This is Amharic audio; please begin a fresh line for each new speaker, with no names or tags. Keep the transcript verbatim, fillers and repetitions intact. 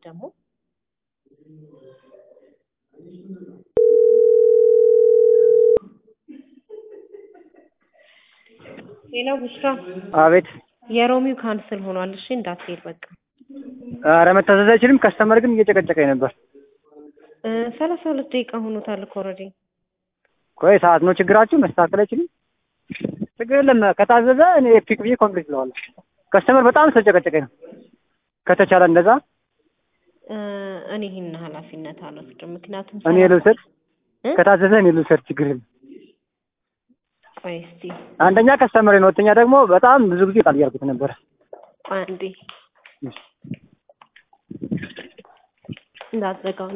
ደግሞ ሌላ ብሽራ
አቤት
የሮሚው ካንስል ሆኗል እሺ እንዳትሄድ በቃ
ኧረ መታዘዝ አይችልም ከስተመር ግን እየጨቀጨቀኝ ነበር
እ ሰላሳ ሁለት ደቂቃ ሆኖታል እኮ ኦልሬዲ
ቆይ ሰዓት ነው ችግራችሁ መስተካከል አይችልም ችግር የለም ከታዘዘ እኔ ፒክ ብዬ ኮምፕሊት ለዋለሁ ከስተመር በጣም ስለጨቀጨቀኝ ነው ከተቻለ እንደዛ
እ እኔ ይሄን ኃላፊነት አልወስድም ምክንያቱም
እኔ ልውሰድ ከታዘዘ እኔ ልውሰድ ችግር የለም
ቆይ እስቲ
አንደኛ ከስተመር ነው ሁለተኛ ደግሞ በጣም ብዙ ጊዜ ቃል እያልኩት ነበር
አንዴ እንዳትዘጋው